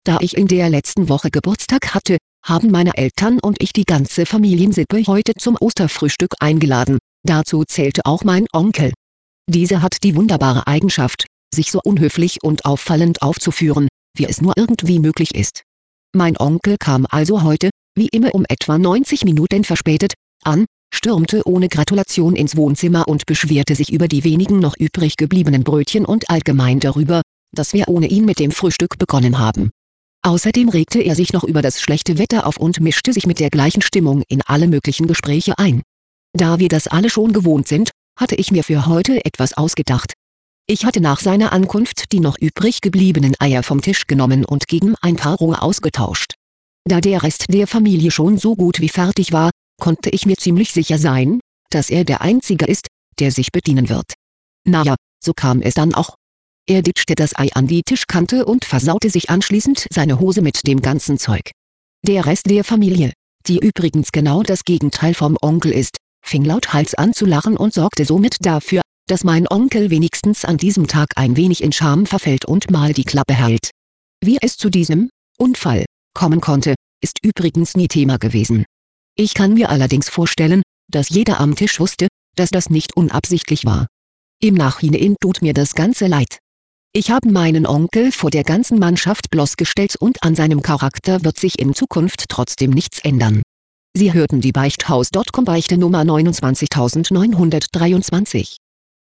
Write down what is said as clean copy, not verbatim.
Da ich in der letzten Woche Geburtstag hatte, haben meine Eltern und ich die ganze Familiensippe heute zum Osterfrühstück eingeladen, dazu zählte auch mein Onkel. Dieser hat die wunderbare Eigenschaft, sich so unhöflich und auffallend aufzuführen, wie es nur irgendwie möglich ist. Mein Onkel kam also heute, wie immer um etwa 90 Minuten verspätet, an, stürmte ohne Gratulation ins Wohnzimmer und beschwerte sich über die wenigen noch übrig gebliebenen Brötchen und allgemein darüber, dass wir ohne ihn mit dem Frühstück begonnen haben. Außerdem regte er sich noch über das schlechte Wetter auf und mischte sich mit der gleichen Stimmung in alle möglichen Gespräche ein. Da wir das alle schon gewohnt sind, hatte ich mir für heute etwas ausgedacht. Ich hatte nach seiner Ankunft die noch übrig gebliebenen Eier vom Tisch genommen und gegen ein paar rohe ausgetauscht. Da der Rest der Familie schon so gut wie fertig war, konnte ich mir ziemlich sicher sein, dass er der Einzige ist, der sich bedienen wird. Naja, so kam es dann auch. Er ditchte das Ei an die Tischkante und versaute sich anschließend seine Hose mit dem ganzen Zeug. Der Rest der Familie, die übrigens genau das Gegenteil vom Onkel ist, fing lauthals an zu lachen und sorgte somit dafür, dass mein Onkel wenigstens an diesem Tag ein wenig in Scham verfällt und mal die Klappe hält. Wie es zu diesem Unfall kommen konnte, ist übrigens nie Thema gewesen. Ich kann mir allerdings vorstellen, dass jeder am Tisch wusste, dass das nicht unabsichtlich war. Im Nachhinein tut mir das Ganze leid. Ich habe meinen Onkel vor der ganzen Mannschaft bloßgestellt und an seinem Charakter wird sich in Zukunft trotzdem nichts ändern. Sie hörten die Beichthaus.com Beichte Nummer 29923.